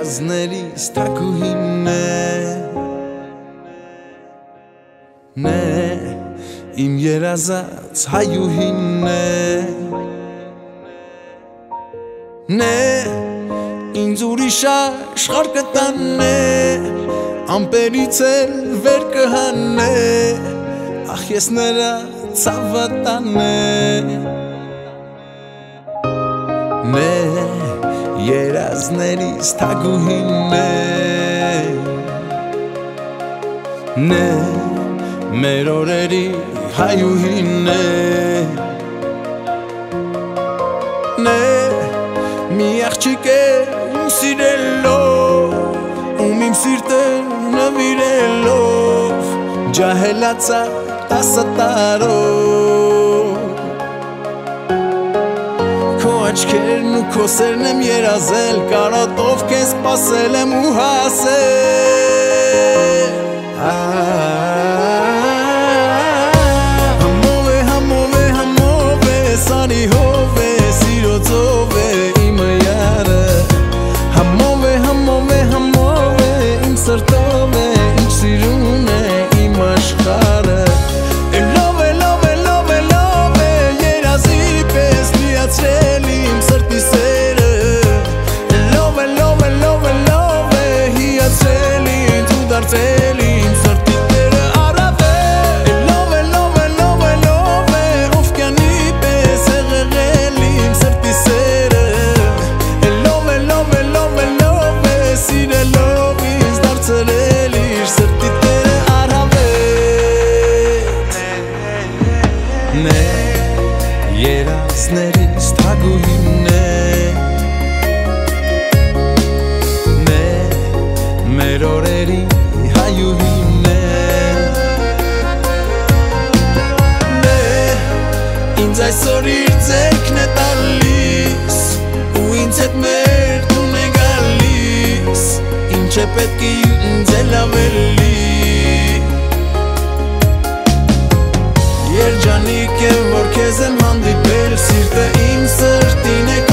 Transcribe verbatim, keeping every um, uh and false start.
երազներիս թակուհինն է Նե իմ երազած հայուհինն է Նե ինձ ուրիշ աշխարհ կտանե Ամպերից էլ վեր կհանե Ախ ես նրա ցավը տանե Նե երազներիս թագուհինն է Նե մեր օրերի հայուհինն է Նե մի աղջիկ է ում սիրելով Ում իմ սիրտը նվիրելով Ջահելացա տասը տարով Քո աչքերն ու քո սերն եմ երազել Կարոտով քեզ սպասել եմ ու հասել Համով է, համով է, համով է Սարի հով է, սիրո ծով է իմը յարը Համով է, համով է, համով է Իմ սրտով է, ինչ սիրուն է իմ աշխարհը Լով է, լով է, լով է, լով է Երազի պես լիացրել իմ սրտի սերը Լով է, լով է, լով է, լով է Հիացրել ինձ ու դարձել իմ սրտի տերը առավել Լով է, լով է, լով է, լով է Օվկիանի պես եղեղել իմ սրտի սերը Լով է, լով է, լով է, լով է Սիրելով ինձ դարձրել իր սրտի տերը առավել Նե երազներիս թագուհինն է Նե մեր օրերի հայուհինն է Նե ինձ այսօր իր ձեռքն է տալիս Ու ինձ հետ մեր տուն է գալիս Ինչ է պետք է ինձ էլ ավելի Երջանիկ եմ որ քեզ եմ հանդիպել Սիրտը իմ սրտին է